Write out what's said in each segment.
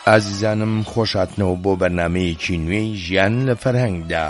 ئازیزانم خۆشهاتنەوە بۆ بەرنامەیەکی نوێی ژیان لە فەرهەنگدا.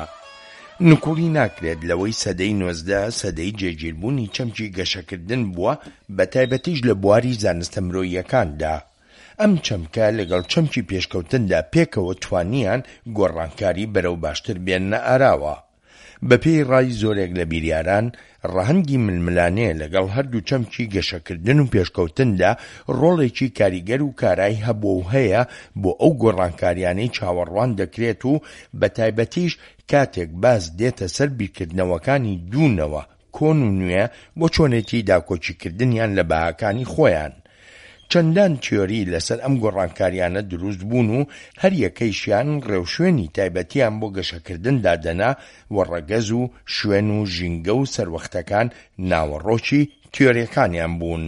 نکوڵی ناکرێت لەوەی سەدەی 19 سەدەی جێگیربوونی چەمکی گەشەکردن بووە، بە تایبەتیش لە بواری زانستە مرۆییەکاندا. ئەم چەمکە لەگەڵ چەمکی پێشکەوتندا پێکەوە توانیان گۆڕانکاری بەرەو باشتر بێننە ئاراوە. بەپێی ڕای زۆرێک لە بیریاران، ڕەهەنگی ململانەیە لەگەڵ هەردوو چەمکی گەشەکردن و پێشکەوتندا ڕۆڵێکی کاریگەر و کارایی هەبوو و هەیە بۆ ئەو گۆڕانکاریانەی چاوەڕوان دەکرێت و بە تایبەتیش کاتێک باس دێتە سەر بیرکردنەوەکانی دوونەوە کۆن و نوێ بۆ چۆنێتی داکۆچیکردنیان لە باهاکانی خۆیان. چەندان تیۆری لەسەر ئەم گۆڕانکاریانە دروست بوون و هەر یەکەیشیان ڕێوشوێنی تایبەتیان بۆ گەشەکردن دادەنا و ڕەگەز و شوێن و ژینگە و سەروەختەکان ناوەڕۆکی تیۆریەکانیان بوون.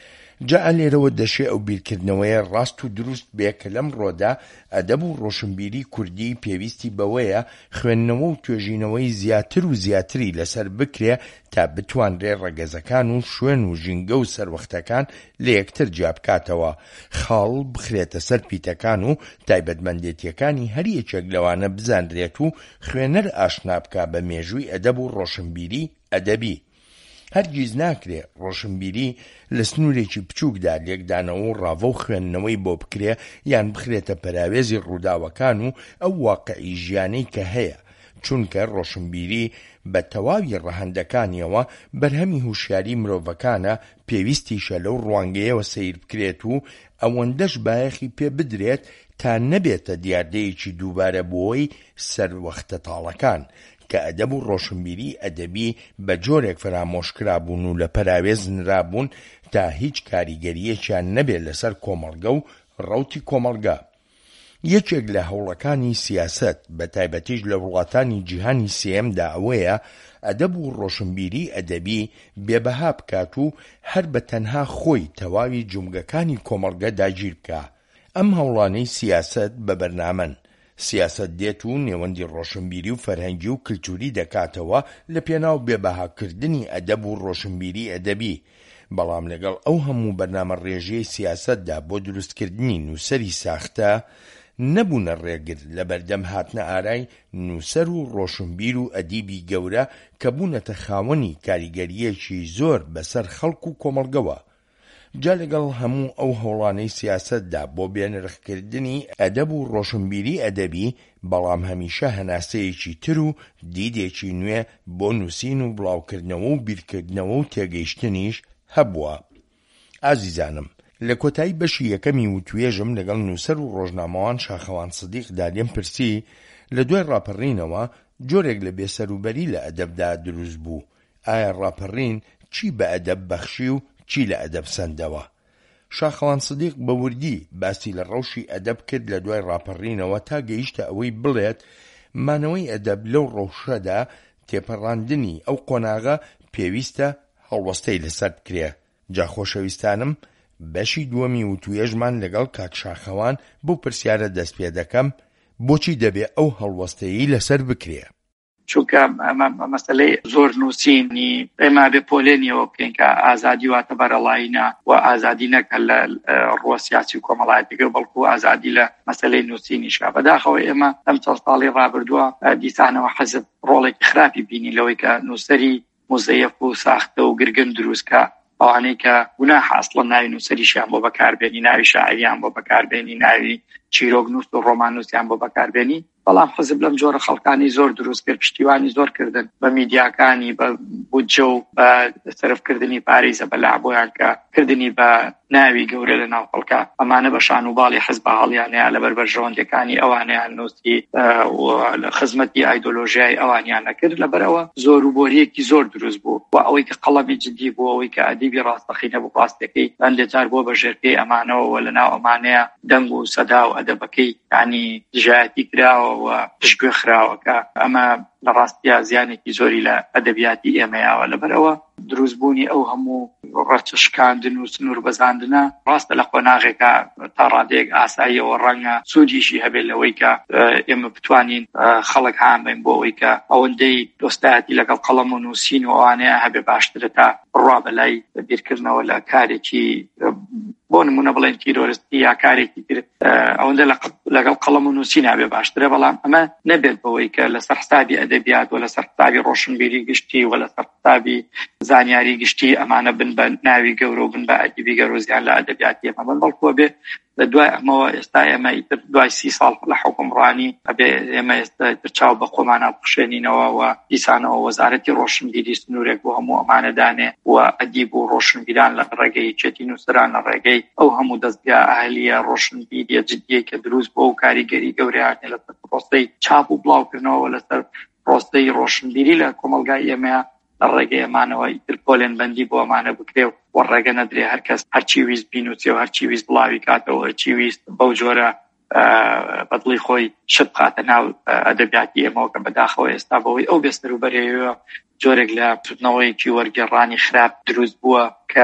جا لێرەوە دەشێ ئەو بیرکردنەوەیە ڕاست و دروست بێ کە لەم ڕۆدا ئەدەب و ڕۆشنبیری کوردی پێویستی بەوەیە خوێندنەوە و توێژینەوەی زیاتر و زیاتری لەسەر بکرێ تا بتوانرێ ڕەگەزەکان و شوێن و ژینگە و سەروەختەکان لە یەکتر جیا بکاتەوە، خاڵ بخرێتە سەر پیتەکان و تایبەتمەندێتیەکانی هەر یەکێک لەوانە بزانرێت و خوێنەر ئاشنا بکا بە مێژووی ئەدەب و ڕۆشنبیری ئەدەبی. هەرگیز ناکرێ ڕۆشنبیری لە سنوورێکی بچووکدا لێکدانەوە و ڕاوە و خوێندنەوەی بۆ بکرێ یان بخرێتە پەراوێزی ڕووداوەکان و ئەو واقعی ژیانەی کە هەیە، چونکە ڕۆشنبیری بە تەواوی ڕەهەندەکانیەوە بەرهەمی هوشیاری مرۆڤەکانە پێویستیشە لەو ڕوانگەیەوە سەیر بکرێت و ئەوەندەش بایەخی پێ بدرێت تا نەبێتە دیاردەیەکی دووبارە بۆی سەروەختە تاڵەکان کە ئەدەب و ڕۆشنبیری ئەدەبی بە جۆرێک فرامۆشکرابوون و لە پەراوێز نرابوون تا هیچ کاریگەریەکیان نەبێت لەسەر کۆمەڵگە و ڕەوتی کۆمەڵگە. یەکێک لە هەوڵەکانی سیاسەت بە تایبەتیش لە وڵاتانی جیهانی سێمدا ئەوەیە ئەدەب و ڕۆشنبیری ئەدەبی بێبەها بکات و هەر بە تەنها خۆی تەواوی جومگەکانی کۆمەڵگە داگیر بکە. ئەم هەوڵانەی سیاسەت بە بەرنامەن. سیاسەت دێت و نێوەندی ڕۆشنبیری و فەرهەنگی و کلتوری دەکاتەوە لە پێناو بێبەهاکردنی ئەدەب و ڕۆشنبیری ئەدەبی، بەڵام لەگەڵ ئەو هەموو بەرنامە ڕێژەی سیاسەتدا بۆ دروستکردنی نووسەری ساختە نەبوونە ڕێگر لە بەردەم هاتنە ئارای نووسەر و ڕۆشنبیر و ئەدیبی گەورە کە بوونەتە خاوەنی کاریگەریەکی زۆر بەسەر خەڵک و کۆمەڵگەوە. جا لەگەڵ هەموو ئەو هەوڵانەی سیاسەتدا بۆ بێنرخکردنی ئەدەب و ڕۆشنبیری ئەدەبی، بەڵام هەمیشە هەناسەیەکی تر و دیدێکی نوێ بۆ نووسین و بڵاوکردنەوە و بیرکردنەوە و تێگەیشتنیش هەبووە. ئازیزانم، لە کۆتایی بەشی یەکەمی وتوێژم لەگەڵ نووسەر و ڕۆژنامەوان شاخەوان سدیقدا لێم پرسی لە دوای ڕاپەڕینەوە جۆرێک لە بێسەروبەری لە ئەدەبدا دروست بوو. ئایا ڕاپەڕین چی بە ئەدەب بەخشی و چی لە ئەدەب سەندەوە؟ شاخەوان سدیق بە وردی باسی لە ڕەوشی ئەدەب کرد لە دوای ڕاپەڕینەوە تا گەیشتە ئەوەی بڵێت مانەوەی ئەدەب لەو ڕەوشەدا تێپەڕاندنی ئەو قۆناغە پێویستە هەڵوەستەی لەسەر بکرێ. جا خۆشەویستانم، بەشی دووەمی وتوێژمان لەگەڵ کاک شاخەوان بۆ پرسیارە دەست پێ دەکەم بۆچی دەبێ ئەو هەڵوەستەیی لەسەر بکرێ. چونکە ئەمە مەسەلەی زۆر نووسینی ئێمە بێ پۆلێنیەوە بکەین کە ئازادی واتە بەرەڵایینە و ئازادی نەکە لە ڕۆ سیاسی و کۆمەڵایەتیەکە، بەڵکو ئازادی لە مەسەلەی نووسینیشە. بەداخەوە ئێمە ئەم چەند ساڵی ڕابردووە دیسانەوە حەزب ڕۆڵێکی خراپی بینی لەوەی کە نووسەری مزەیەف و ساختە و گرگن دروستکە، ئەوانەی کە گوناح ئەسڵەن ناوی نووسەریشیان بۆ بەکاربێنی، ناوی شاعریان بۆ بەکاربێنی، ناوی چیرۆکنووس و ڕۆمانوسیان بۆ بەکاربێنی. بەڵام حزب لەم جۆرە خەڵکانی زۆر دروست کرد، پشتیوانی زۆر کردن بە میدیاکانی، بە بودجە و بە سەرفکردنی پارێزە بەلابۆیان کە کردنی بە ناوی گەورە لە ناو خەڵکە. ئەمانە بە شان و باڵی حزب هەڵیانەیە لەبەر بەرژەوەندەکانی ئەوانیان نووسی لە خزمەتی ئایدۆلۆژیای ئەوانیان نەکرد. لەبەرەوە زۆر و بۆریەکی زۆر دروست بوو و ئەوەی کە قەڵەمی جدی بوو، ئەوەی کە ئەدیبی ڕاستەقینە بوو ڕاستەکەی هەندێجار بۆ بەژێرپێی ئەمانەوە و لەناو ئەمانەیە دەنگ و سەدا و ئەدەبەکەی یعنی دژایەتی کراوە و پشتگوێ خراوە کە ئەمە لە ڕاستیە زیانێکی زۆری لە ئەدەبیاتی ئێمەیەوە. لەبەرەوە دروستبوونی ئەو هەموو ڕەچشکاندن و سنوور بەزاندنە ڕاستە لە قۆناغێکە تا ڕادێک ئاساییەوە ڕەنگە سوودیشی هەبێت لەوەی کە ئێمە بتوانین خەڵک هامبین بۆ ئەوەی کە ئەوەندەی دۆستایەتی لەگەڵ قەڵەم و نووسین و ئەوانەیە هەبێ باشترە تا ڕوا بەلای بیرکردنەوە لە کارێکی بۆ نمونە بڵێن تیرۆریستی یا کارێکی تر ئەوەندە لەگەڵ قەڵەم و نووسی نابێ باشترە، بەڵام ئەمە نەبێت بەوەی کە لەسەر حسابی ئەدەبیات و لەسەر حسابی ڕۆشنبیری گشتی و لەسەر حسابی زانیاری گشتی ئەمانە بن بە ناوی گەورە و بن بە ئەدیبی گەورە و زیان لە ئەدەبیاتی ئێمە بن، بەڵکوە بێ لە دوای ئەمەوە ئێستا ئێمە دوای 30 ساڵ لە حکومڕانی ئەبێ ئێمە ئێستا چاو بە خۆمانە بخشێنینەوە و دیسانەوە وەزارەتی ڕۆشنبیری سنوورێک بۆ هەموو ئەمانەدانێ و ئەدیب و ڕۆشنبیران لە ڕێگەی چێتی نووسران لە ڕێگەی ئەو هەموو دەستگا ئاهلیە ڕۆشنبیریە جدیە کە دروست بۆ و کاریگەری گەورەیانێ لەسەر پرۆسەی چاپ و بڵاوکردنەوە لەسەر پرۆسەی ڕۆشنبیری لە کۆمەلگای ئێمە لە ڕێگەی ئەمانەوە ئیتر پۆلێن بەندی بۆ ئەمانە بکرێ و ڕێگە نەدرێ هەرکەس هەرچی ویست بینووسێ و هەرچی ویست بڵاوی کاتەوە هەرچی ویست بەو جۆرە بەدڵی خۆی شت بخاتە ناو ئەدەبیاتی ئێمەوە کە بەداخەوە ئێستا بەوەی ئەو بێسەروبەرەوە جۆرێک لە سوودنەوەیەکی وەرگێڕانی خراپ دروست بووە کە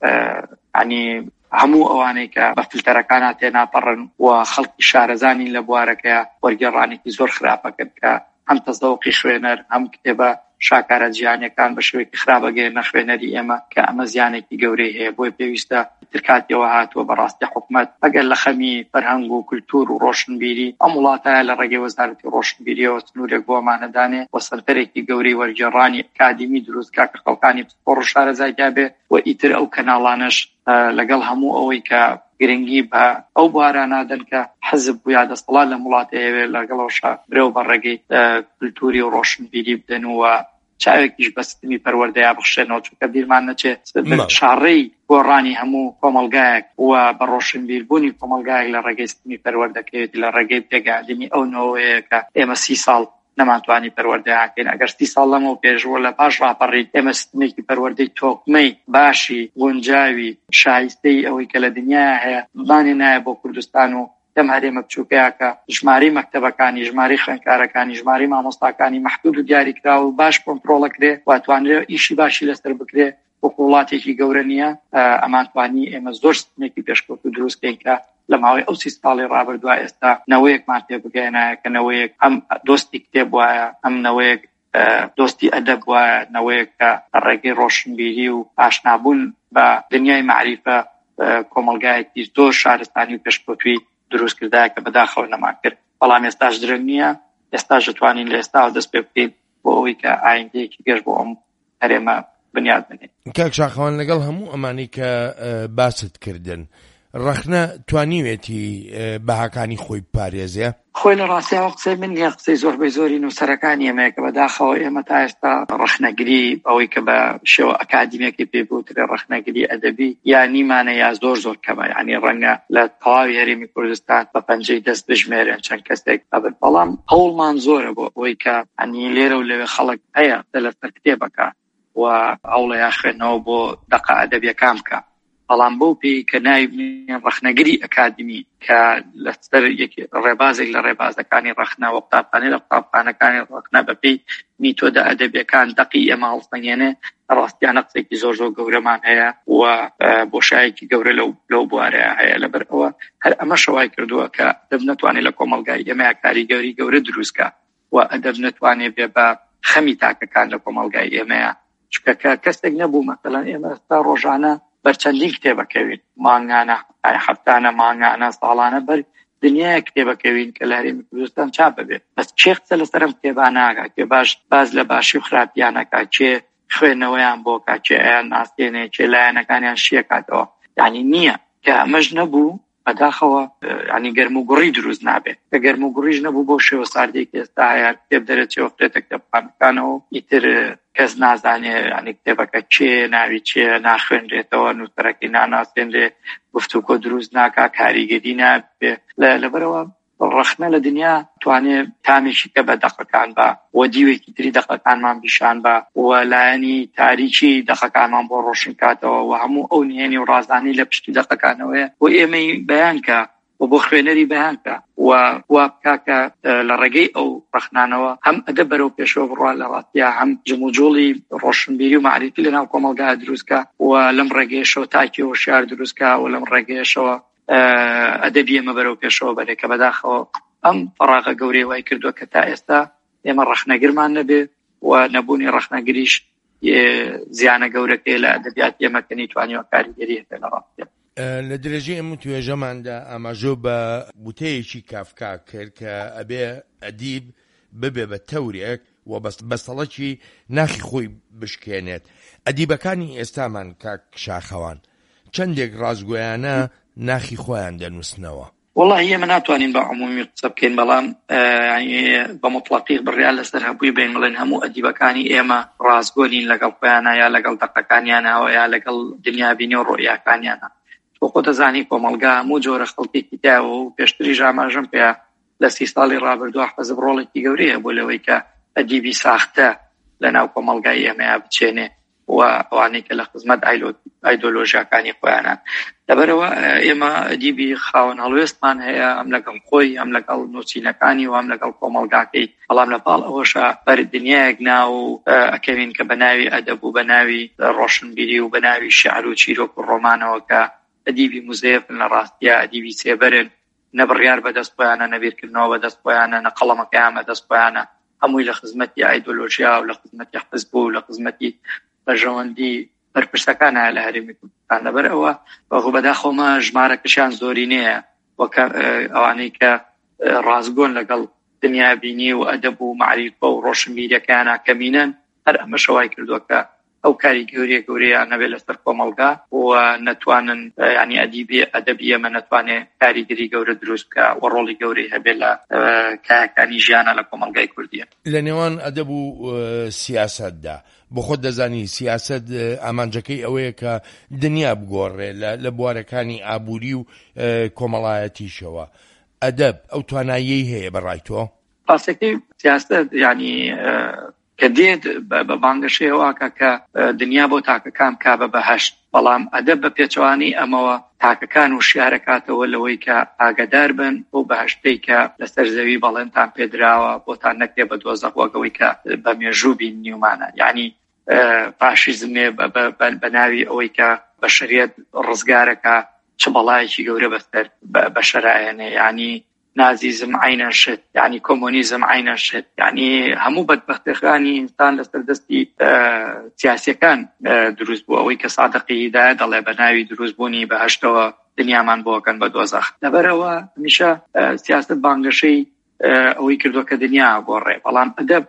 ینی هەموو ئەوانەی کە بە فیلتەرەکانە تێناپەڕن و خەڵکی شارەزانی لە بوارەکەیە وەرگێڕانێکی زۆر خراپە کرد کە هەم تەزەوقی خوێنەر هەم کتێبە شاکارە جیهانیەکان بە شێوەیەکی خراپەگەیەنە خوێنەری ئێمە کە ئەمە زیانێکی گەورەی هەیە، بۆی پێویستە ترکاتیەوە هاتووە بەڕاستی حکومەت ئەگەر لە خەمی فەرهەنگ و کولتور و ڕۆشنبیری ئەم وڵاتایە لە ڕێگەی وەزارەتی ڕۆشنبیریەوە سنوورێک بۆ ئەمانەدانێ و سەرتەرێکی گەورەی وەرگێڕانی ئەکادیمی دروستکا کە خەڵکانی پسپۆڕ و شارەزاییا بێ و ئیتر ئەو کەناڵانەش لەگەڵ هەموو ئەوەی کە گرنگی بە ئەو بوارانادن کە حزب بوو یا دەسەڵات لە وڵاتەیەوێ لەگەڵەوە برێو بە ڕێگەی کولتوری و ڕۆشنبیری بدەن و چاوێکیش بەستمی پەروەردەیە بخشێنەوە، چونکە بیرمان نەچێت شاڕەی گۆڕانی هەموو کۆمەلگایەک و بە ڕۆشنبیربوونی کۆمەلگایەک لە ڕێگەی ستمی پەروەردەکەوێت لە ڕێگەی پێگەاندنی ئەو نەوەیە کە ئێمە 30 ساڵ نەمانتوانی پەروەردەیەکەین. ئەگەر 30 ساڵ لەمەوە پێشوە لە پاش ڕاپەڕیت ئێمە ستمێکی پەروەردەی تۆکمەی باشی گونجاوی شایستەی ئەوەی کە لە دنیا هەیە بانێ نایە بۆ کوردستان و دەم هەرێمە بچووکەیە کە ژماری مەکتەبەکانی، ژماری خوێندکارەکانی، ژماری مامۆستاکانی مەحدود و دیاریکراوە و باش کۆنتڕۆڵەکرێ واتوانرێت ئیشی باشی لەسەر بکرێ وەکو وڵاتێکی گەورە نییە. ئەمانتوانی ئێمە زۆر ستمێکی پێشکەوت و دروستکەین کە لە ماوەی ئەو 30 ساڵی ڕابردووە ئێستا نەوەیەکمان پێ بگەێنایە کە نەوەیەک هەم دۆستی کتێب وایە، هەم نەوەیەک دۆستی ئەدەب وایە، نەوەیەک کە ڕێگەی ڕۆشنبیری و ئاشنابوون بە دنیای معریفە کۆمەلگایەکی زۆر شارستانی و پێشکەوتوی دروست کردایە کە بەداخەوە نەمان کرد. بەڵام ئێستاش درەنگ نییە، ئێستاش دەتوانین لە ئێستاوە دەست پێ بکەین بۆ ئەوەی کە ئایندەیەکی گەشت بۆ ئەم هەرێمە بنیاد بنێت. کاک شاخەوان لەگەڵ هەموو ئەمانی کە باست کردن ڕەخنە توانیوێتی بەهاکانی خۆی پارێزێ؟ خۆی لە ڕاستیەوە قسەی من نییە، قسەی زۆربەی زۆری نووسەرەکانی ئێمەیە کە بەداخەوە ئێمە تا ئێستا ڕەخنەگری ئەوەی کە بە شێوە ئەکادیمیەکی پێبووترێ ڕەخنەگری ئەدەبی یا نیمانە یا زۆر کەمە، یعنی ڕەنگە لە تەواوی هەرێمی کوردستان بە پەنجەی دەست بژمێرن چەند کەسێک ئەبن، بەڵام هەوڵمان زۆرە بۆ ئەوەی کە ئەنی لێرە و لەوێ خەڵک هەیە لەسەر کتێبەکە و هەوڵەیە خوێندنەوە بۆ دەقە ئەدەبیەکان بکە. بەڵام بەو پێی کە ناوی ڕەخنەگری ئەکادمی کە لەسەر ڕێبازێک لە ڕێبازەکانی ڕەخنە و قوتابخانەی لە قوتابخانەکانی ڕەخنە بەپێی میتۆدە ئەدەبیەکان دەقی ئێمە هەڵسەنگێنێ، ڕاستیانە قسێکی زۆر گەورەمان هەیە و بۆشایەکی گەورە لەو بوارەیە هەیە. لەبەرەوە هەر ئەمە شەوای کردووە کە ئەدەب نەتوانێت لە کۆمەلگای ئێمە کاریگەری گەورە دروستکە و ئەدەب نەتوانێت بێ بە خەمی تاکەکان لە کۆمەلگای ئێمەیە، چونکە کەسێک نەبوو مەسەڵەن ئێمە ئێستا ڕۆژانە بەرچەندین کتێبەکەوین، مانگانە هەفتانە مانگانە ساڵانە بەر دنیای کتێبەکەوین کە لە هەرێمی کوردستان چاپ ببێت. بەس چێ قسە لەسەرم کتێبان ناکات کێ باز لە باشی و خراپیانەکە، چێ خوێندنەوەیان بۆکات، چێ ئەیان ناستێنێ، چێ لایەنەکانیان شیەکاتەوە، یعنی نییە کە ئەمەش نەبوو بەداخەوە ینی گەرم و گوڕی دروست نابێت. کە گەرم و گوڕیش نەبوو بۆ شێوە ساردێکی ئێستا هەیە کتێب دەرەچێەوە فرێتە کتێبخانەکانەوە ئیتر کەس نازانێ ینی کتێبەکە چێ ناوی چێ ناخوێنرێتەوە، نووسەرەکەی ناناسێنرێ، گفتوگۆ دروست ناکا، کاریگەری نابێ. لەبەرەوە ڕەخنە لە دنیا توانێت تامێکی کە بە دەقەکان بە و دیوێکی تری دەقەکانمان بیشان بە و لایەنی تاریکی دەقەکانمان بۆ ڕۆشن کاتەوە و هەموو ئەو نهێنی و ڕازانی لە پشتی دەقەکانەوەیە بۆ ئێمەی بەیان کە و بۆ خوێنەری بەیان کە و بکاکە لە ڕێگەی ئەو ڕەخنانەوە هەم ئەدەب بەرەو پێشەوە بڕوا لە ڕاستیە، هەم جموجۆڵی ڕۆشنبیری و معرفی لەناو کۆمەلگایە دروستکە و لەم ڕێگەیەشەوە تاکی هۆشیار دروستکە و لەم ڕێگەیەشەوە ئەدەبی ئێمە بەرەو پێشەوە بەرێ کە بەداخەوە ئەم فەراغە گەورەی وای کردووە کە تا ئێستا ئێمە ڕەخنەگرمان نەبێ و نەبوونی ڕەخنەگریش زیانە گەورەکەی لە ئەدەبیات ئێمە کە نەیتوانیوە کاریگەری هەبێت لە ڕاستیە. لە درێژەی ئەم توێژەماندا ئاماژۆ بە بوتەیەکی کافکا کرد کە ئەبێ ئەدیب ببێ بە تەورێک و بەسەڵەکی ناخی خۆی بشکێنێت. ئەدیبەکانی ئێستامان کاک شاخەوان چەندێک ڕازگۆیانە ناخی خۆیان دەنووسنەوە. والله ئێمە ناتوانین بە عمومی قسە بکەین، بەڵام بە مطلقی بڕیار لەسەر هەبووی بین بڵێن هەموو ئەدیبەکانی ئێمە ڕازگۆنین لەگەڵ خۆیانە یا لەگەڵ دەقەکانیانەوە یا لەگەڵ دنیابینی و ڕۆیاکانیانە. تۆ خۆ دەزانی کۆمەلگا هەموو جۆرە خەڵکێکی داوە و پێشتریش ئاماژەم پێە لە 30 ساڵی ڕابردووە حەزب ڕۆڵێکی گەورەیە بۆ لەوەی کە ئەدیبی ساختە لەناو کۆمەلگای ئێمەیە بچێنێ و ئەوانەی کە لە خزمەت ئایدۆلۆژیاکانی خۆیانە. لەبەرەوە ئێمە ئەدیبی خاوەن هەڵوێستمان هەیە، ئەم لەگەڵ خۆی ئەم لەگەڵ نووسینەکانی و ئەم لەگەڵ کۆمەلگاکەی، بەڵام لەپاڵ ئەوەشە بەردنیایەک ناو ئەکەوین کە بە ناوی ئەدەب و بە ناوی ڕۆشنبیری و بە ناوی شیعر و چیرۆک و ڕۆمانەوە کە ئەدیبی موزەیەفن لە ڕاستیە ئەدیبی سێبەرن، نەبڕیار بەدەست خۆیانە، نەبیرکردنەوە بەدەست خۆیانە، نەقەڵەمەکەیان بەدەست خۆیانە، هەمووی لە خزمەتی ئایدۆلۆژیا و لە خزمەتی حزب و لە خزمەتی بەژەوەندی بەرپرسەکان لە هەرێمی کوردستان. لەبەر ئەوە بەداخۆمە ژمارەکەشیان زۆری نییە وەکە ئەوانەی کە ڕازگۆن لەگەڵ دنیابینی و ئەدەب و معریفە و ڕۆشنبیریەکانە کەمینەن. هەر ئەمە شەوای کردووە کە ئەو کاری گەورەیان نەبێت لەسەر کۆمەلگا و نەتوانن ینی ئەدەبی ئێمە نەتوانێت کاریگەری گەورە دروست بکە و ڕۆڵی گەورەی هەبێت لە کایەکانی ژیانە لە کۆمەلگای کوردیە. لە نێوان ئەدەب و سیاسەتدا بۆ خۆت دەزانی سیاسەت ئامانجەکەی ئەوەیە کە دنیا بگۆڕێ لە بوارەکانی ئابووری و کۆمەڵایەتیشەوە. ئەدەب ئەو تواناییەی هەیە بەڕای تۆ؟ ڕاستەکەی سیاسەت ینی کە دێت بە بانگەشەیەوە کە دنیا بۆ تاکەکان کا بە بەهەشت، بەڵام ئەدەب بە پێچوانی ئەمەوە تاکەکان و شیارەکاتەوە لەوەی کە ئاگدار بن بۆ بەهەشتەی کە لەسەر زەوی بەڵێنتان پێدراوە بۆتان نەکرێ بە دۆزەخ وەگەوەی کە بە مێژوو بین نیومانە. یعنی فاشیزمێ بە ناوی ئەوەی کە بەشەریەت ڕزگارەکە چ بەڵایەکی گەورە بەسەر بەشەرایەنێ، یعنی نازیزم عینە شت، یعنی کۆمۆنیزم عینە شت، یعنی هەموو بەدبەختیەکانی ئینسان لەسەر دەستی سیاسیەکان دروست بوو. ئەوەی کە سادقی هیدایەت دەڵێ بە ناوی دروستبوونی بەهەشتەوە دنیامان بۆکەن بە دۆزەخ. لەبەرەوە هەمیشە سیاست بانگەشەی ئەوەی کردووە کە دنیا گۆڕێ، بەڵام ئەدەب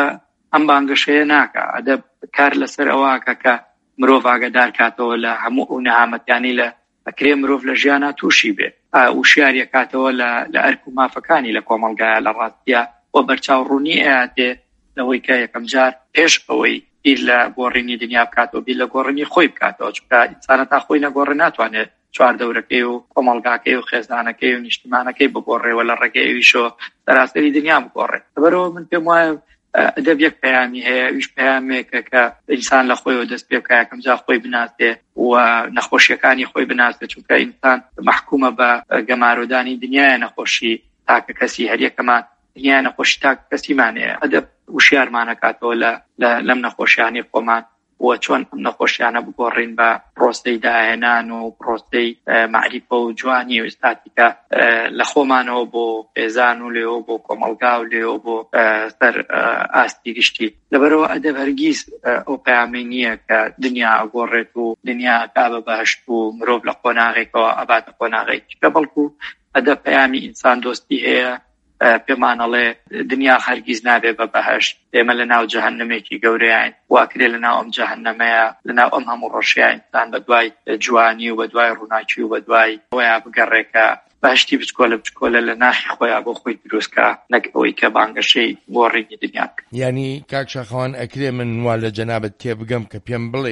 ئەم بانگەشەیە ناکە. ئەدەب کار لەسەر ئەوەکە کە مرۆڤ ئاگادار کاتەوە لە هەموو ئەو نەهامەتیانی لە ئەکرێ مرۆڤ لە ژیانە تووشی بێ و شیاریە کاتەوە لە ئەرک و مافەکانی لە کۆمەلگایە لە ڕاستیە و بەرچاوڕوونی ئەیاتێ لەوەی کە یەکەم جار پێش ئەوەی بیر لە گۆڕینی دنیا بکاتەوە بیر لە گۆڕینی خۆی بکاتەوە، چونکە ئینسانە تا خۆی نەگۆڕێ ناتوانێت چواردەورەکەی و کۆمەلگاکەی و خێزانەکەی و نیشتیمانەکەی بگۆڕێەوە لە ڕێگەی ئەویشۆ سەراسەری دنیا بگۆڕێت. لەبەرەوە من پێم وایە ئەدەب یەک پەیامی هەیە، ئەویش پەیامێکە کە ئینسان لە خۆیەوە دەست پێ بکە یەکەم جار خۆی بناسێ و نەخۆشیەکانی خۆی بناسێ، چونکە ئینسان محکومە بە گەمارۆدانی دنیای نەخۆشی تاکە کەسی هەر یەکەمان دنیای نەخۆشی تاکە کەسیمانەیە. ئەدەب وشیارمانەکاتەوە لەم نەخۆشیانی خۆمان و چۆن ئەم نەخۆشیانە بگۆڕین بە پرۆسەی داهێنان و پرۆسەی معریفە و جوانی و ئێستاتیکە لە خۆمانەوە بۆ پێزان و لێەوە بۆ کۆمەلگا و لێەوە بۆ سەر ئاستی گشتی. لەبەرەوە ئەدەب هەرگیز ئەو پەیامی نییە کە دنیا ئەگۆڕێت و دنیا کا بە بەهەشت و مرۆڤ لە قۆناغێکەوە ئەباتە قۆناغێکی، بەڵکو ئەدەب پەیامی ئینسان دۆستی هەیە. پێمانەڵێ دنیا هەرگیز نابێ بە بەهەشت، ئێمە لە ناو جەهەنەمێکی گەورەیان، واکرێ لە ناو ئەم جەهەنەمەیە لە ناو ئەم هەموو ڕۆژیە ئینسان بە دوای جوانی و بە دوای ڕووناکی و بە دوای ئەوەیە بگەڕێکە باشتی بچکۆلە لە ناخی خۆیان بۆ خۆی دروستکە، نەک ئەوەی کە بانگەشەی گۆڕینی دنیا بکە. یعنی کاک شاخەوان ئەکرێ من وا لە جەنابەت تێبگەم کە پێم بڵێ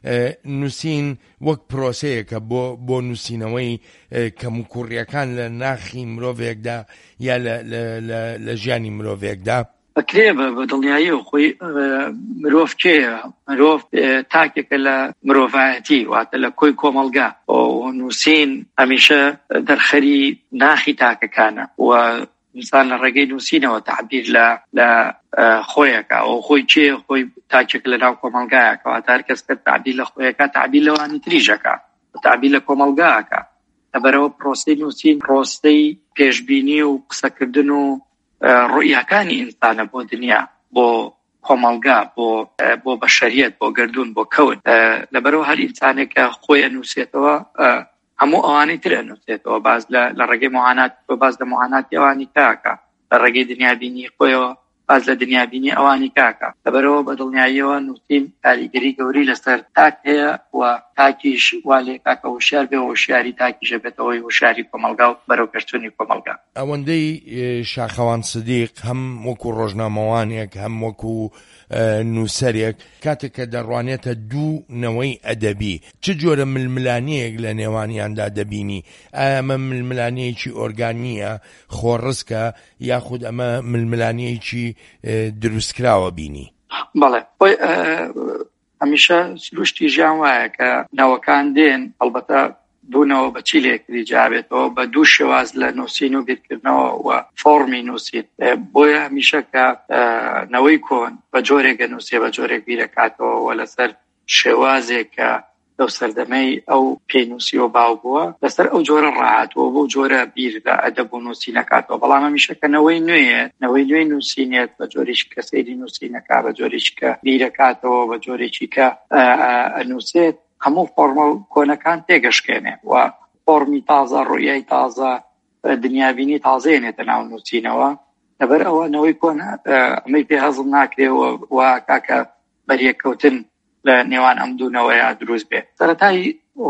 نووسین وەک پرۆسەیەکە بۆ نووسینەوەی کەم و کوڕیەکان لە ناخی مرۆڤێکدا یا لە ژیانی مرۆڤێکدا ئەکرێ بە دڵنیایی و خۆی مرۆڤ کێیە، مرۆڤ تاکێکە لە مرۆڤایەتی واتە لە کۆی کۆمەلگا و نووسین هەمیشە دەرخەری ناخی تاکەکانە و ئینسان لە ڕێگەی نووسینەوە تعبیر لە خۆیەکە و خۆی چێ خۆی تاکێک لە ناو کۆمەلگایەکە واتە هەر کەس کرد تعبیر لە خۆیەکە تعبیر لەوانی تریژەکە تعبیر لە کۆمەلگاکە. لەبەرەوە پرۆسەی نووسین پرۆسەی پێشبینی و قسەکردن و ڕوئیەکانی ئینسانە بۆ دنیا، بۆ کۆمەلگا، بۆ بەشەریەت، بۆ گردون، بۆ کەون. لەبەرەوە هەر ئینسانێکە خۆی ئەنووسێتەوە هەموو ئەوانەی تر ئەنووسێتەوە، باز لە ڕێگەی معانات تۆ باز لە معاناتی ئەوانی کاکە، لە ڕێگەی دنیابینی خۆیەوە باز لە دنیابینی ئەوانی کاکە. لەبەرەوە بە دڵنیاییەوە نووسین کاریگەری گەوری لەسەر تاک هەیە و تاکیش وا لێ کاکە وشیار بێ و وشیاری تاکیشە بێتەوەی وشیاری کۆمەلگا و بەرەو پێشچوونی کۆمەلگا. ئەوەندەی شاخەوان سدیق هەم وەکو ڕۆژنامەوانێک هەم وەکو نووسەرێک کاتێک کە دەڕوانێتە دوو نەوەی ئەدەبی چ جۆرە ململانەیەک لە نێوانیاندا دەبینی؟ ئەمە ململانەیەکی ئۆرگانیە خۆڕسکە یاخود ئەمە ململانەیەکی دروستکراوە بینی؟ بەڵێ خۆی هەمیشە سروشتی ژیان وایە کە ناوەکان دێن ئەڵبەتە بوونەوە بە چی لێکری جابێتەوە بە دوو شێواز لە نووسین و بیرکردنەوە و فۆرمی نووسین. بۆیە هەمیشە کە نەوەی کۆن بە جۆرێک نووسێ بە جۆرێک بیرەکاتەوە و لەسەر شێوازێک کە لەو سەردەمەی ئەو پێنووسیەوە باو بووە لەسەر ئەو جۆرە ڕاهاتەوە بۆ جۆرە بیر لە ئەدەب و نووسینەکاتەوە. بەڵام هەمیشە کە نەوەی نوێ نووسینێت بە جۆرێکی کە سەیری نووسینەکات بە جۆرێکی کە بیرەکاتەوە بە جۆرێکی کە ئەنووسێت هەموو فۆرمەڵ کۆنەکان تێگەشکێنێ و فۆرمی تازە ڕوئیای تازە دنیابینی تازەیەنێتە ناو نووسینەوە. لەبەر ئەوە نەوەی کۆن ئەمەی پێ هەزم ناکرێەوە و کاکە بەریەکەوتن لە نێوان ئەم دوونەوەیە دروست بێت. سەرەتای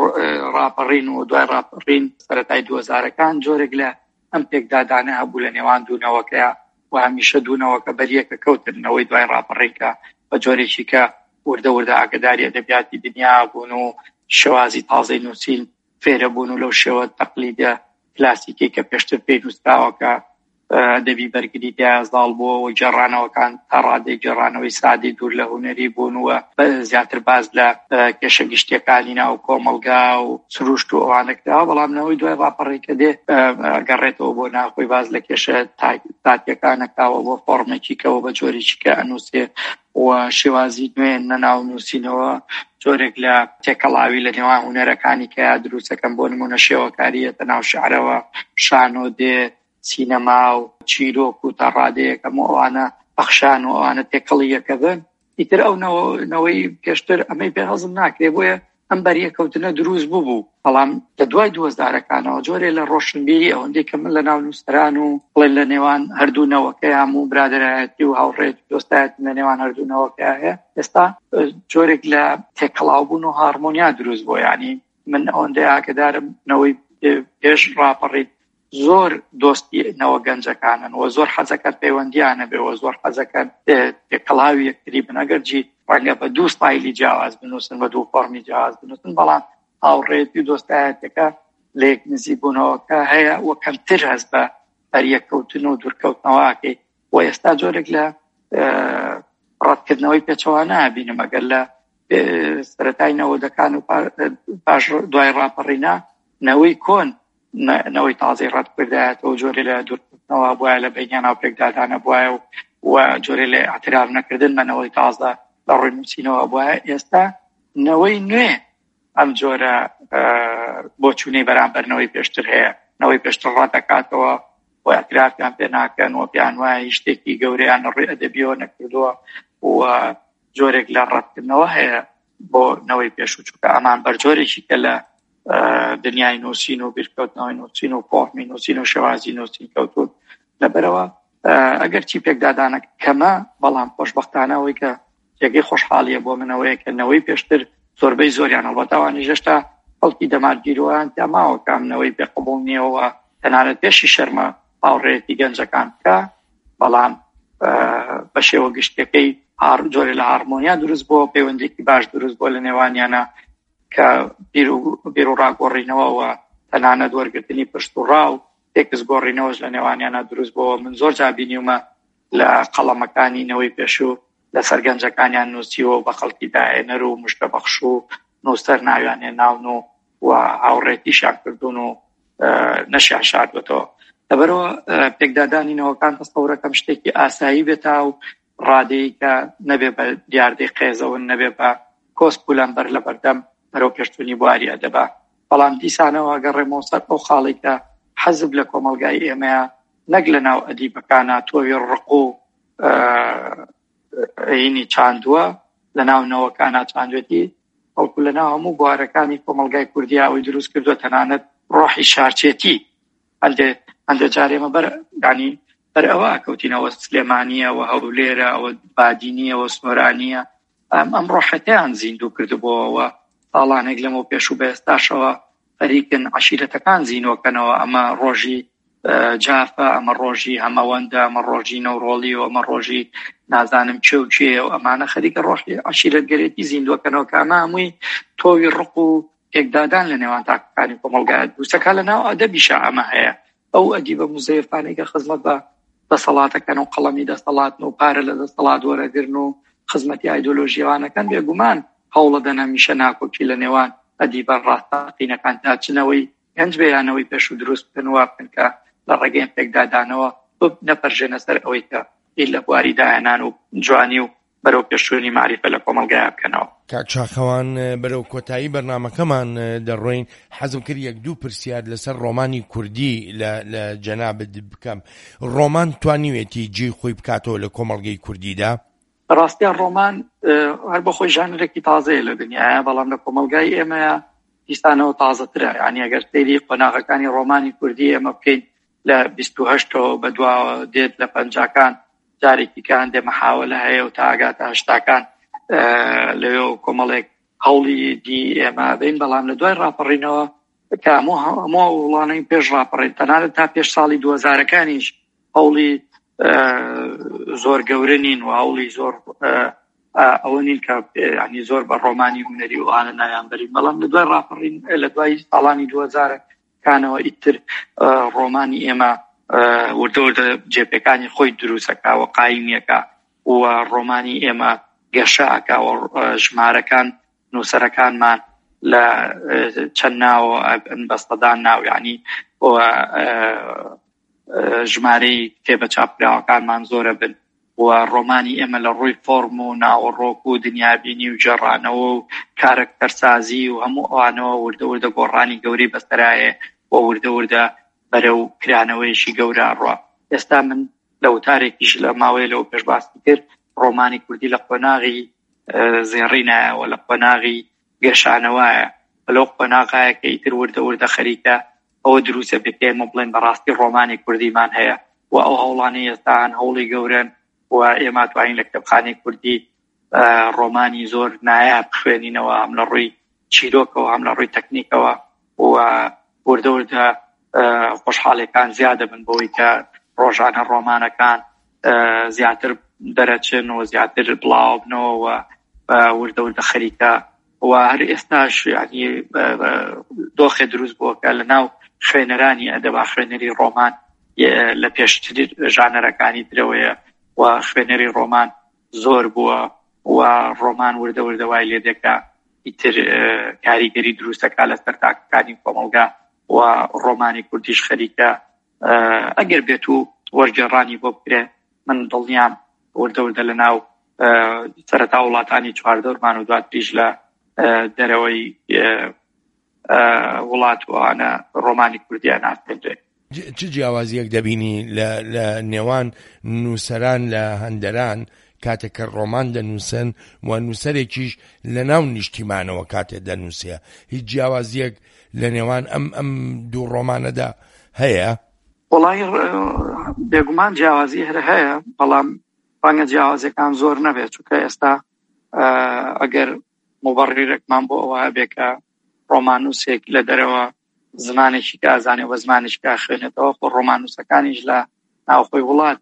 ڕاپەڕین و دوای ڕاپەڕین سەرەتای 2000ەکان جۆرێک لە ئەم پێکدادانە هەبوو لە نێوان دوونەوەکەیە و هەمیشە دوونەوەکە بەریەکە کەوتنەوەی دوای ڕاپەڕینکە بە جۆرێکی کە وردە ئاگداری ئەدەبیاتی دنیا بوون و شێوازی تازەی نووسین فێرە بوون و لەو شێوە تەقلیدە کلاسیکی کە پێشتر پێی نووسراوەکە ئەدەبی بەرگری دیازداڵ بووە و جێڕانەوەکان تا ڕادەی جێڕانەوەی سادی دوور لە هونەری بوونوە زیاتر باز لە کێشە گشتیەکانی ناو کۆمەلگا و سروشت و ئەوانەکەدا. بەڵامنەوەی دوای ڕاپەڕێکە دێ گەڕێتەوە بۆ ناخۆی باز لە کێشە تاتیەکانەکەوە بۆ فۆرمێکی کەەوە بە جۆرێکی کە ئەنووسێ و شێوازی نوێن نەناو نووسینەوە جۆرێک لە تێکەڵاوی لە نێوان هونەرەکانی کە دروستەکەم بۆ نمونە شێوەکاریەتە ناو شعرەوە شانۆ دێ سینەما و چیرۆک و تا ڕادەیەکەم و ئەوانە بەخشان و ئەوانە تێکەڵی یەکە بن. ئیتر ئەو نەوەی پێشتر ئەمەی پێ هەزم ناکرێ بۆیە ئەم بەریەکەوتنە دروست بوو. بەڵام لە دوای 2000ەکانەوە جۆرێ لە ڕۆشنبیری ئەوەندەی کە من لە ناو نووسەران و بڵێن لە نێوان هەردوو نەوەکەی هەموو برادەرایەتی و هاوڕێت دۆستایەت لە نێوان هەردوو نەوەکەی هەیە. ئێستا جۆرێک لە تێکەڵاوبوون و هارمۆنیا دروست بووە. یعنی من ئەوەندەی ئاگدارم نەوەی پێش ڕاپەڕیت زۆر دۆستی نەوە گەنجەکانن و زۆر حەزەکەت پەیوەندیانە بێ و زۆر حەزەکەن تێکەڵاوی یەکتری بن. ئەگەرجی ڕەنگە بە دوو ستایلی جیاواز بنووسن بە دوو فۆرمی جیاواز بنووسن بەڵام هاوڕێتی و دۆستایەتەکە لە یەک نزیک بوونەوەکە هەیە و کەمتر هەست بە بەریەکەوتن و دوورکەوتنەوەکەی. و ئێستا جۆرێک لە ڕەتکردنەوەی پێچەوە نابینم ئەگەر لە سەرەتای نەوەدەکان و پاش دوای ڕاپەڕینا نەوەی کۆن نەوەی تازەی ڕەت کردایەتەوە جۆرێ لە دوورکەوتنەوە بووە لە بینیانە و پێکدادانە بووە و جۆرێ لە ئاعتراف نەکردن بە نەوەی تازە لە ڕووی نووسینەوە بووە. ئێستا نەوەی نوێ ئەم جۆرە بۆچوونەی بەرامبەرنەوەی پێشتر هەیە. نەوەی پێشتر ڕەتەکاتەوە و ئاعترافیان پێ ناکەن و پیان وایە شتێکی گەورەیان ڕووی ئەدەبیەوە نەکردووە و جۆرێک لە ڕەتکردنەوە هەیە بۆ نەوەی پێشوچووکە. ئەمان بەرجۆرێکی کە لە دنیای نووسین و بیرکەوتنەوەی نووسین و فۆرمی نووسین و شێوازی نووسین کەوتون. لەبەرەوە ئەگەر چی پێکدادانە کەمە بەڵام خۆشبەختانەوەی کە جێگەی خۆشحاڵیە بۆ منەوەیە کە نەوەی پێشتر زۆربەی زۆریان هەڵبەتاوانی ژێشتا خەڵکی دەمارگیرۆیان تاماوە کامنەوەی بێقبوڵ نییەوە تەنانەت پێشی شەرمە هاوڕێتی گەنجەکان بکە. بەڵام بە شێوە گشتەکەی جۆرێ لە هارمۆنیا دروست بۆ پەیوەندێکی باش دروست بۆ لە نێوانیانە کە بیر و ڕاگۆڕینەوە و تەنانەت وەرگرتنی پشت و ڕاو تێکس گۆڕینەوەش لە نێوانیانە دروست بۆ. من زۆر جابینیومە لە قەڵەمەکانی نەوەی پێشوو لە سەرگەنجەکانیان نووسیوە بە خەڵکی داهێنەر و مشتە بەخش و نووسەر ناویانێ ناون و هاوڕێتیشان کردوون و نەشیان شاردوێتەوە. لەبەرەوە پێکدادانینەوەکان تەسەوڕەکەم شتێکی ئاسایی بێتە و ڕادەیە کە نەبێ بە دیاردەی قێزەون نەبێ بە کۆسپولان بەر لە بەردەم بەرەو پێشتوونی بواری ئەدەبا. بەڵام دیسانەوە گەڕێمەوە سەر ئەو خاڵی کە حەزب لە کۆمەلگای ئێمەیە نەک لە ناو ئەدیبەکانە تۆوی ڕق و عینی چاندووە لە ناو نەوەکانە چاندوێتی بەڵکو لەناو هەموو بوارەکانی کۆمەڵگای کوردیا ئەوەی دروست کردووە تەنانەت ڕۆحی شارچێتی هەندێک جار ئێمە بەر ئەوە کەوتینەوە سلێمانیەوە هەولێرە ئەوە بادینیەوە سنۆرانیە ئەم ڕۆحەتیان زیندوو کردبووەوە ساڵانێک لەمەوە پێش و بە ئێستاشەوە خەریکن عەشیرەتەکان زینۆکەنەوە ئەمە ڕۆژی جافە ئەمە ڕۆژی هەمەوەندە ئەمە ڕۆژی نەوڕۆڵی و ئەمە ڕۆژی نازانم چێ و چێ و ئەمانە خەریکە ڕۆژی عەشیرەتگەرێتی زیندوەکەنەوە کە ئەمە هەمووی تۆوی ڕق و تێکدادان لە نێوان تاقەکانی کۆمەڵگایە دروستەکە لەناو ئەدەبیشە ئەمە هەیە ئەو ئەدیبە موزەیفانەی کە خزمەت بە دەسەڵاتەکەن و قەڵەمی دەسەڵاتن و پارە لە دەسەڵات وەرەگرن و خزمەتی ئایدۆلۆژیەوانەکان بێگومان هەوڵە دەن هەمیشە ناکۆکی لە نێوان ئەدیبە ڕاستەقینەکان تا چنەوەی هەنج بەیانەوەی پێش و دروست بکەن وا بکەن کە لە ڕێگەیان پێکدادانەوە نەپەرژێنە سەر ئەوەی کە لە بواری داهێنان و جوانی و بەرەو پێشوونی معریفە لە کۆمەڵگایە بکەنەوە. کاکچاخەوان بەرەو کۆتایی بەرنامەکەمان دەڕۆین حەزم کرد یەک دوو پرسیار لەسەر ڕۆمانی کوردی لە جەنابەت بکەم. ڕۆمان توانیوێتی جێی خۆی بکاتەوە لە کۆمەڵگەی کوردیدا؟ ڕاستیان ڕۆمان هەر بە خۆی ژانرێکی تازەیە لە دنیاە بەڵام لە کۆمەڵگای ئێمەیە دیستانەوە تازەترە یعنی ئەگەر سەیری قۆناغەکانی ڕۆمانی کوردی ئێمە بکەین لە 28ەوە بەدواوە دێت لە پەنجاکان جارێکیکان دێ مەحاولە هەیە و تا ئاگاتە هەشتاکان لەوێ کۆمەڵێک هەوڵی دی ئێمە بین بەڵام لە دوای ڕاپەڕینەوە کە هەموو وڵانەی پێش ڕاپەڕین تەنانەت تا پێش ساڵی 2000ەکانیش هەوڵی زۆر گەورە نین و هەوڵی زۆر ئەوە نین کە ینی زۆر بە ڕۆمانی هونەری وانە نایانبەرین بەڵام لە دوای ڕاپەڕین لە دوای ساڵانی 2000کانەوە ئیتر ڕۆمانی ئێمە وردە جێپەکانی خۆی دروستەکەوە قایمیەکە و ڕۆمانی ئێمە گەشەکەوە ژمارەکان نووسەرەکانمان لە چەند ناوە بەستەدان ناو ینی ژمارەی کتێبە چاپکراوەکانمان زۆرە بن و ڕۆمانی ئێمە لە ڕووی فۆرم و ناوەڕۆک و دنیابینی و جێڕانەوە و کارەکتەرسازی و هەموو ئەوانەوە وردە گۆڕانی گەورەی بەسەرایە و وردە بەرەو کرانەوەیشی گەورە ڕوە. ئێستا من لە وتارێکیش لە ماوەیە لەوە پێشباسی کرد ڕۆمانی کوردی لە قۆناغی زێڕینایەوە لە قۆناغی گەشانەوەیە لەو قۆناغایە کە ئیتر وردە خەریکە ئەوە دروستە بێتێمە بڵێن بەڕاستی ڕۆمانی کوردیمان هەیە و ئەو هەوڵانی ئێستان هەوڵی گەورن و ئێمە توانین لە کتێبخانەی کوردی ڕۆمانی زۆر نایاب خوێنینەوە هەم لە ڕووی چیرۆکەوە هەم لە ڕووی تەکنیکەوە و وردە خۆشحاڵیەکان زیادە بن بۆی کە ڕۆژانە ڕۆمانەکان زیاتر دەرەچن و زیاتر بڵاو بنەوە و وردە خەریکە و هەر ئێستاش ینی دۆخێ دروست بووە کە لە ناو خوێنەرانی ئەدەبا خوێنەری ڕۆمان لە پێشتر ژانەرەکانی ترەوەیە و خوێنەری ڕۆمان زۆر بووە و ڕۆمان وردە وای لێ دەکا ئیتر کاریگەری دروستەکە لەسەر تاکەکانی کۆمەڵگا و ڕۆمانی کوردیش خەریکە ئەگەر بێت و وەرگێڕانی بۆ بکرێ من دڵنیام وردە لە ناو سەرەتا وڵاتانی چواردەورمان و دواتریش لە دەرەوەی وڵات وانە ڕۆمانی کوردیان ناسێنرێت. چ جیاوازیەک دەبینی لە نێوان نووسەران لە هەندەران کاتێککە ڕۆمان دەنووسن و نووسەرێکیش لە ناو نیشتیمانەوە کاتێک دەنووسێ هیچ جیاوازیەک لە نێوان ئەم دوو ڕۆمانەدا هەیە؟ وڵای بێگومان جیاوازی هەر هەیە بەڵام ڕەنگە جیاوازەکان زۆر نەبێت چونکە ئێستا ئەگەر مبەڕیرێکمان بۆ ئەوە هەبێ کە ڕۆمانوسێک لە دەرەوە زمانێکی کە ئازانێ وە زمانێکی کا خوێنێتەوە خۆ ڕۆمانوسەکانیش لە ناوخۆی وڵات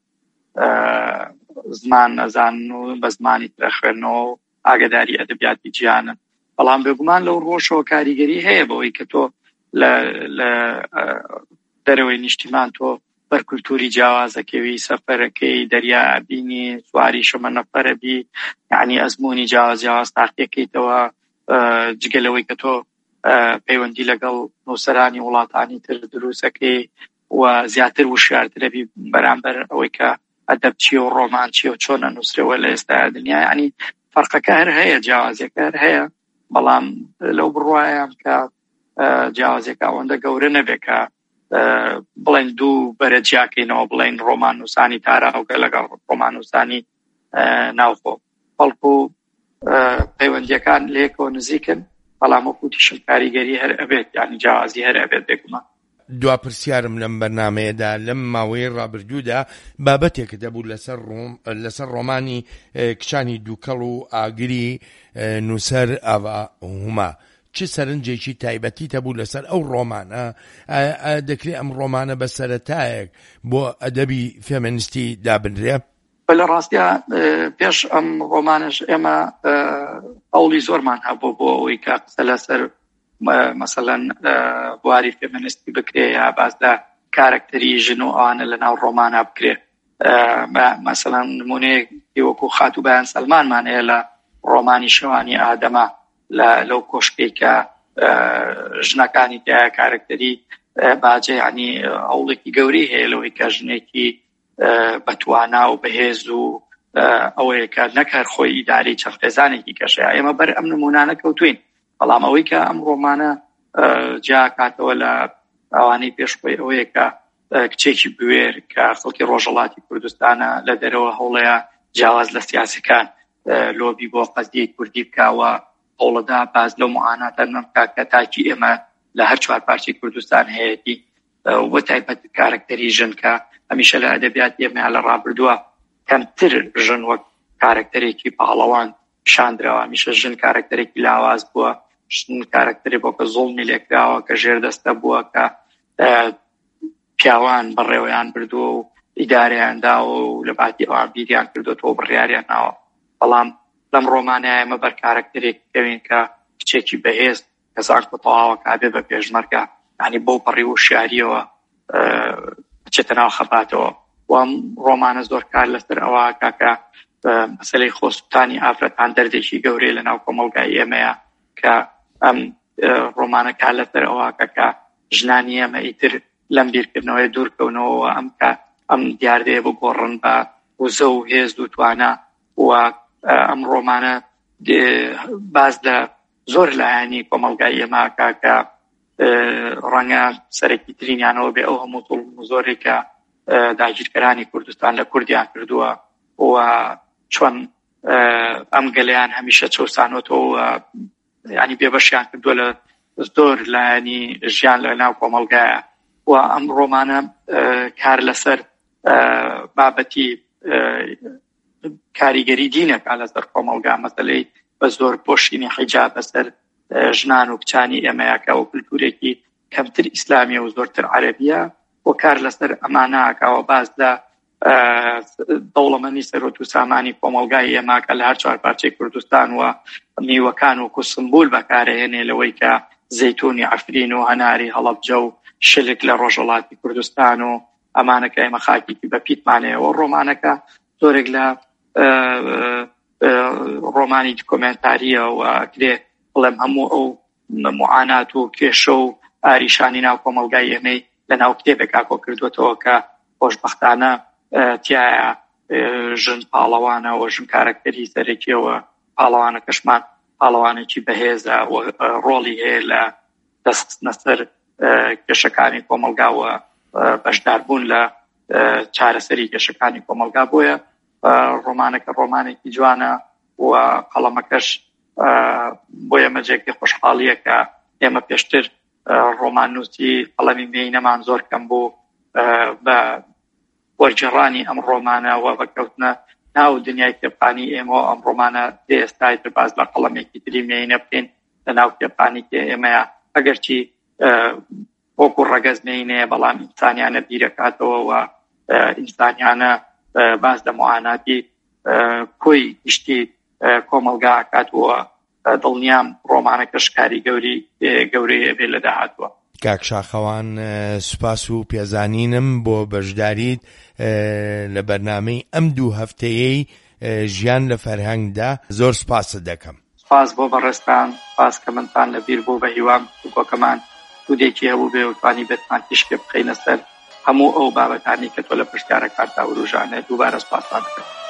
زمان نەزانن و بە زمانی ترە خوێنەوە و ئاگداری ئەدەبیاتی جیانن بەڵام بێگومان لەو ڕۆژەوە کاریگەری هەیە بەوەی کە تۆ لە دەرەوەی نیشتیمان تۆ بەرکولتوری جیاوازەکەوی سەفەرەکەی دەریا بینی سواری شەمەنەفەرە بی یعنی ئەزمموی جیاواز تاقیەکەیتەوە جگەلەوەی کە تۆ پەیوەندی لەگەڵ نووسەرانی وڵاتانی تر دروستەکەی و زیاتر وشیارترەبی بەرامبەر ئەوەی کە ئەدەب چیە و ڕۆمان چیە و چۆنە نووسرەوە لە ئێستا دنیا ینی فەرقەکە هەر هەیە جیاوازیەکە هەر هەیە بەڵام لەو بڕواایە کە جیاوازیەکە ئەوەندە گەورە نەبێت کە بڵێن دوو بەرەجیاکەینەوە بڵێن ڕۆمان نووسانی تاراوگە لەگەڵ ڕۆمان نووسانی ناوخۆ بەڵکو پەیوەندیەکان لێکەوە نزیکن، بەڵام وەکوتیشم کاریگەری هەر ئەبێت، یعنی جیاوازی هەر ئەبێت بێگومان. دوا پرسیارم لەم بەرنامەیەدا لەم ماوەی ڕابردوودا بابەتێکە دەبوو لەسەر ڕۆمانی کچانی دووکەڵ و ئاگری نووسەر ئاوا هوما. چ سەرنجێکی تایبەتی هەبوو لەسەر ئەو ڕۆمانە؟ دەکرێت ئەم ڕۆمانە بە سەرەتایەک بۆ ئەدەبی فێمینیستی دابنرێ؟ لە ڕاستیە پێش ئەم ڕۆمانش ئێمە هەوڵی زۆرمان هەبوو بۆ ئەوەی کە قسە لەسەر مەسەڵەن بواری فێمینیستی بکرێ یا باز لە کارکتەری ژن و ئەوانە لە ناو ڕۆمانە بکرێ. مەسەڵەن نمونەیەکی وەکو خاتوبەیان سەلمانمان هەیە لە ڕۆمانی شەوانی ئادەما، لەو کۆشکەی کە ژنەکانی تایە کارکتەری باجێ، ینی هەوڵێکی گەورەی هەیە لەوەی کە ژنێکی بەتوانا و بەهێز و ئەوەیە کە نەکار خۆی ئیداری چەند خێزانێکی کەشەیە. ئێمە بەر ئەم نمونانە کەوتوین، بەڵام ئەوەی کە ئەم ڕۆمانە جا کاتەوە لە ئەوانەی پێشخۆی ئەوەیە کە کچێکی بوێر کە خەڵکی ڕۆژهەڵاتی کوردستانە لە دەرەوە هەوڵەیە جیاواز لە سیاسەکان لۆبی بۆ قەزیەی کوردی بکاوە، هەوڵەدا باز لەو معاناتە نەمکا کە تاکی ئێمە لە هەر چوار پارچەی کوردستان هەیەتی وە تایبەت کارکتەری ژن کە هەمیشە لە ئەدەبیات ئێمە لە ڕابردووە کەمتر ژن وەک کارکتەرێکی پاڵەوان پیشاندراوە، هەمیشە ژن کارکتەرێکی لاواز بووە، ژن کارکتەری بۆ کە زوڵمی لێکراوە، کە ژێردەستە بووە، کە پیاوان بەڕێوەیان بردووە و ئیداریان داوە و لە باتی ئەوان بیریان کردوێتەوە بڕیاریان ناوە. بەڵام لەم ڕۆمانەیە ئێمە بەر کارکتەرێک دەوین کە کچێکی بەهێز کەسان تەواوە کابێ بە پێشمەرگە، ینی بۆ پەڕی و شاریەوە بچێتە ناو خەباتەوە. وام ڕۆمانە زۆر کار لەسەر ئەوە کاکە مەسەلەی خۆسووتانی ئافرەتان دەردێکی گەورەی لە ناو کۆمەڵگای ئێمەیە کە ئەم ڕۆمانە کار لەسەر ئەوە کە ژنانی ئێمە ئیتر لەم بیرکردنەوەی دوورکەونەوە ئەم دیاردەیە بگۆڕن بە وزە و هێز و توانە. و ئەم ڕۆمانە باز لە زۆر لایانی کۆمەڵگای ئێمە کاکە ڕەنگە سەرەکی ترینیانەوە بێ ئەو هەموو توڵ زۆرێکە داگیرکەرانی کوردستان لە کوردیان کردووە و چۆن ئەم گەلەیان هەمیشە چەوسانۆتەوە، ینی بێبەشیان کردووە لە زۆر لایانی ژیان لە ناو کۆمەڵگایە. و ئەم ڕۆمانە کار لەسەر بابەتی کاریگەری دینەکە لەسەر کۆمەڵگا، مەسەلەی بە زۆر پۆشینی حیجاب بەسەر ژنان و کچانی ئێمەیەکە و کولتورێکی کەمتر ئیسلامیە و زۆرتر عەرەبیە و کار لەسەر ئەمانەکەوە باز لە دەوڵەمەندی سەرۆت و سامانی کۆمەڵگای ئێمەکە لە هەر چوار پارچەی کوردستان و میوەکان و سمبول بەکارهێنێ لەوەی کە زەیتونی عەفرین و هەناری هەڵەبجە و شلک لە ڕۆژهەڵاتی کوردستان و ئەمانەکە ئێمە خاکێکی بە پیتمانەیەوە. ڕۆمانەکە زۆرێک لە ڕۆمانی دکۆمنتاریە و کرێ بڵێم هەموو ئەو معانات و کێشە و ئاریشانی ناو کۆمەڵگای ئێمەی لە ناو کتێبێکا کۆ کردوێتەوە کە خۆشبەختانە تایە ژن پاڵەوانە و ژن کارکتەری سەرەکیەوە پاڵەوانە کەشمان پاڵەوانێکی بەهێزە و ڕۆڵی هەیە لە دەستخستنە سەر کێشەکانی کۆمەڵگاوە بەشداربوون لە چارەسەری کێشەکانی کۆمەڵگا. بۆیە ڕۆمانەکە ڕۆمانێکی جوانە و قەڵەمەکەش بۆ ئێمە جێکی خۆشحاڵیە کە ئێمە پێشتر ڕۆمان نووسی قەڵەمی مێینەمان زۆر کەم بوو بە وەرجێڕانی ئەم ڕۆمانە و بەکەوتنە ناو دنیای کتێبخانی ئێمە ئەم ڕۆمانە ئێستای تر باز لە قەڵەمێکی تری مێینە بکەین لە ناو کتێبخانی ئێمەیە، ئەگەرچی وەکو ڕەگەز مێینەیە بەڵام ئینسانیانە بیرەکاتەوە و ئینسانیانە باز لە معاناتی کۆی گشتی کۆمەڵگا ئاکاتەوە. دڵنیام ڕۆمانەکەش کاری گەورەیە بێ لە داهاتوە. کاک شاخەوان سوپاس و پێزانینم بۆ بەشداریت لە بەرنامەی ئەم دوو هەفتەیەی ژیان لە فەرهەنگدا. زۆر سوپاست دەکەم. سپاس بۆ بەڕێستان، سپاس کە منتان لەبیر بوو بە هیوام کۆکەمان دودێکی هەبوو بێ و توانی بێتمان تیشکێ بخەینە سەر هەموو ئەو بابەتانی کە تۆ لە پشتیارەکانتا وروژانێ. دووبارە سپاسان دەکەم.